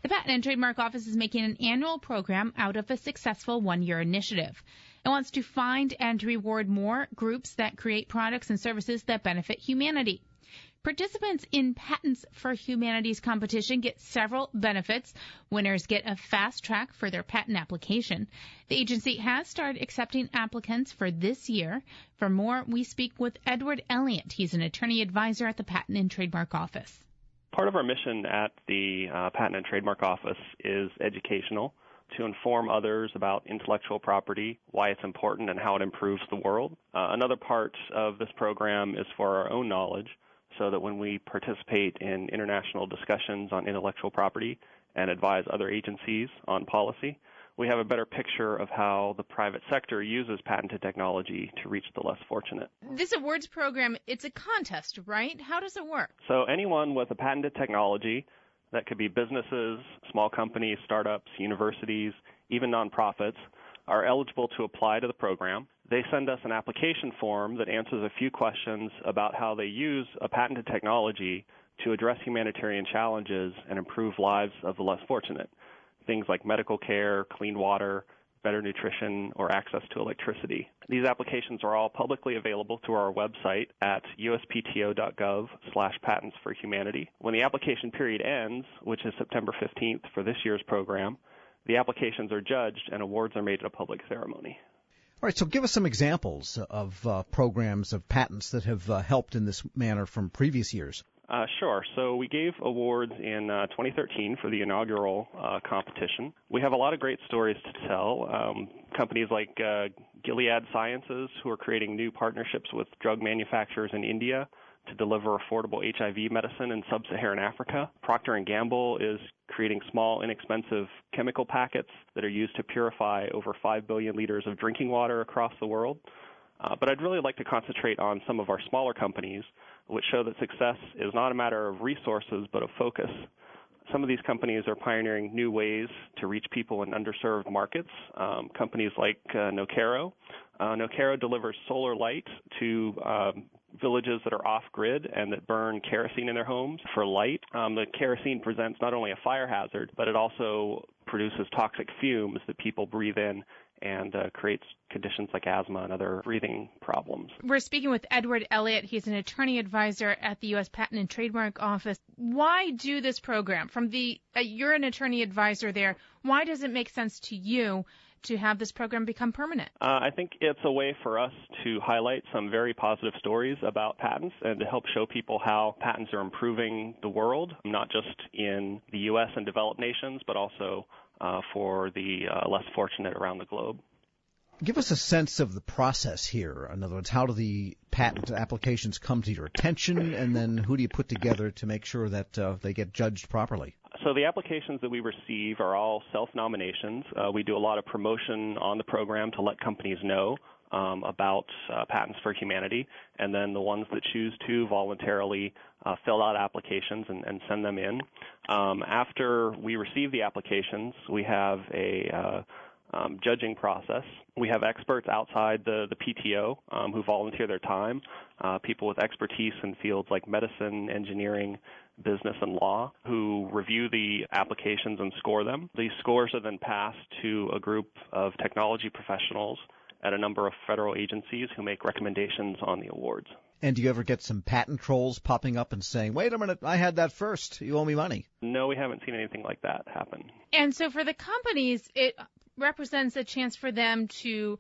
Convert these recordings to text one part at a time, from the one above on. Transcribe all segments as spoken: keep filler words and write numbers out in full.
The Patent and Trademark Office is making an annual program out of a successful one-year initiative. It wants to find and reward more groups that create products and services that benefit humanity. Participants in Patents for Humanity's competition get several benefits. Winners get a fast track for their patent application. The agency has started accepting applicants for this year. For more, we speak with Edward Elliott. He's an attorney advisor at the Patent and Trademark Office. Part of our mission at the uh, Patent and Trademark Office is educational, to inform others about intellectual property, why it's important, and how it improves the world. Uh, another part of this program is for our own knowledge, so that when we participate in international discussions on intellectual property and advise other agencies on policy, we have a better picture of how the private sector uses patented technology to reach the less fortunate. This awards program, it's a contest, right? How does it work? So anyone with a patented technology, that could be businesses, small companies, startups, universities, even nonprofits, are eligible to apply to the program. They send us an application form that answers a few questions about how they use a patented technology to address humanitarian challenges and improve lives of the less fortunate. Things like medical care, clean water, better nutrition, or access to electricity. These applications are all publicly available through our website at U S P T O dot gov slash patents for humanity. When the application period ends, which is September fifteenth for this year's program, the applications are judged and awards are made at a public ceremony. All right, so give us some examples of uh, programs of patents that have uh, helped in this manner from previous years. Uh, sure. So we gave awards in uh, twenty thirteen for the inaugural uh, competition. We have a lot of great stories to tell. Um, companies like uh, Gilead Sciences, who are creating new partnerships with drug manufacturers in India to deliver affordable H I V medicine in sub-Saharan Africa. Procter and Gamble is creating small, inexpensive chemical packets that are used to purify over five billion liters of drinking water across the world. Uh, but I'd really like to concentrate on some of our smaller companies, which show that success is not a matter of resources, but of focus. Some of these companies are pioneering new ways to reach people in underserved markets. Um, companies like uh, Nokero. Uh, Nokero delivers solar light to um, villages that are off-grid and that burn kerosene in their homes for light. Um, the kerosene presents not only a fire hazard, but it also produces toxic fumes that people breathe in and uh, creates conditions like asthma and other breathing problems. We're speaking with Edward Elliott. He's an attorney advisor at the U S Patent and Trademark Office. Why do this program? From the uh, you're an attorney advisor there. Why does it make sense to you to have this program become permanent? Uh, I think it's a way for us to highlight some very positive stories about patents and to help show people how patents are improving the world, not just in the U S and developed nations, but also uh, for the uh, less fortunate around the globe. Give us a sense of the process here. In other words, how do the patent applications come to your attention, and then who do you put together to make sure that uh, they get judged properly? So the applications that we receive are all self-nominations. Uh, we do a lot of promotion on the program to let companies know um, about uh, Patents for Humanity, and then the ones that choose to voluntarily uh, fill out applications and, and send them in. Um, after we receive the applications, we have a uh, Um, judging process. We have experts outside the, the P T O um, who volunteer their time, uh, people with expertise in fields like medicine, engineering, business, and law, who review the applications and score them. These scores are then passed to a group of technology professionals at a number of federal agencies who make recommendations on the awards. And do you ever get some patent trolls popping up and saying, wait a minute, I had that first, you owe me money? No, we haven't seen anything like that happen. And so for the companies, it represents a chance for them to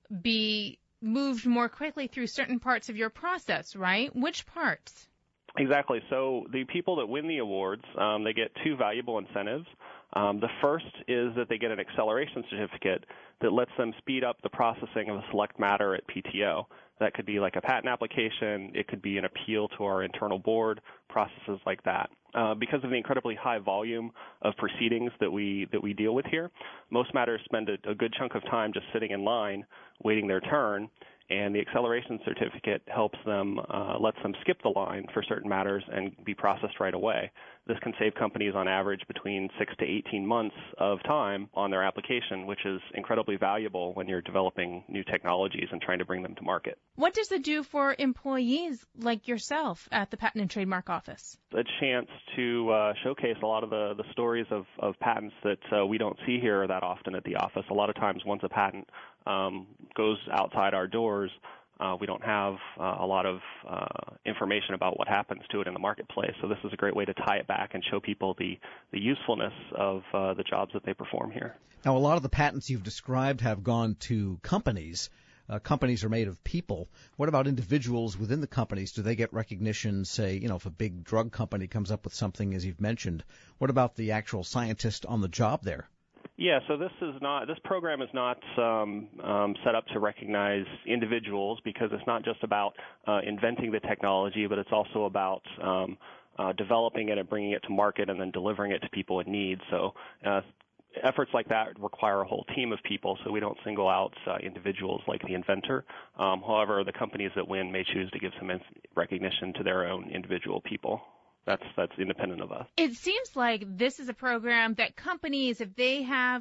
be moved more quickly through certain parts of your process, right? Which parts? Exactly. So the people that win the awards, um, they get two valuable incentives. Um, the first is that they get an acceleration certificate that lets them speed up the processing of a select matter at P T O. That could be like a patent application. It could be an appeal to our internal board, processes like that. Uh, because of the incredibly high volume of proceedings that we that we deal with here, most matters spend a, a good chunk of time just sitting in line, waiting their turn, and the acceleration certificate helps them, uh, lets them skip the line for certain matters and be processed right away. this can save companies on average between six to eighteen months of time on their application, which is incredibly valuable when you're developing new technologies and trying to bring them to market. What does it do for employees like yourself at the Patent and Trademark Office? A chance to uh, showcase a lot of the, the stories of, of patents that uh, we don't see here that often at the office. A lot of times once a patent um, goes outside our doors, Uh, we don't have uh, a lot of uh, information about what happens to it in the marketplace. So this is a great way to tie it back and show people the, the usefulness of uh, the jobs that they perform here. Now, a lot of the patents you've described have gone to companies. Uh, companies are made of people. What about individuals within the companies? Do they get recognition, say, you know, if a big drug company comes up with something, as you've mentioned? What about the actual scientist on the job there? Yeah, so this is not this program is not um, um, set up to recognize individuals, because it's not just about uh, inventing the technology, but it's also about um, uh, developing it and bringing it to market and then delivering it to people in need. So uh, efforts like that require a whole team of people, so we don't single out uh, individuals like the inventor. Um, however, the companies that win may choose to give some recognition to their own individual people. That's that's independent of us. It seems like this is a program that companies, if they have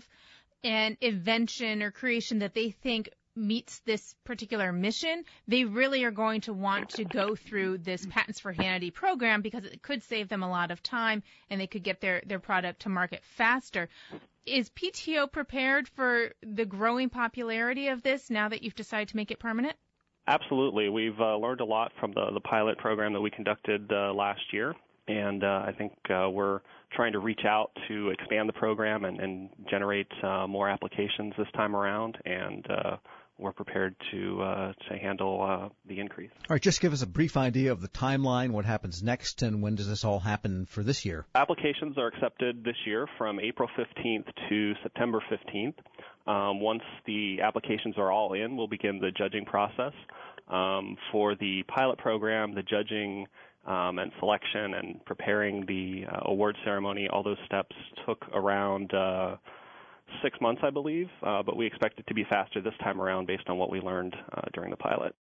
an invention or creation that they think meets this particular mission, they really are going to want to go through this Patents for Humanity program, because it could save them a lot of time and they could get their, their product to market faster. Is P T O prepared for the growing popularity of this now that you've decided to make it permanent? Absolutely. We've uh, learned a lot from the, the pilot program that we conducted uh, last year. And uh, I think uh, we're trying to reach out to expand the program and, and generate uh, more applications this time around, and uh, we're prepared to uh, to handle uh, the increase. All right, just give us a brief idea of the timeline, what happens next, and when does this all happen for this year? Applications are accepted this year from April fifteenth to September fifteenth. Um, once the applications are all in, we'll begin the judging process. Um, for the pilot program, the judging Um, and selection and preparing the uh, award ceremony, all those steps took around uh, six months, I believe, uh, but we expect it to be faster this time around based on what we learned uh, during the pilot.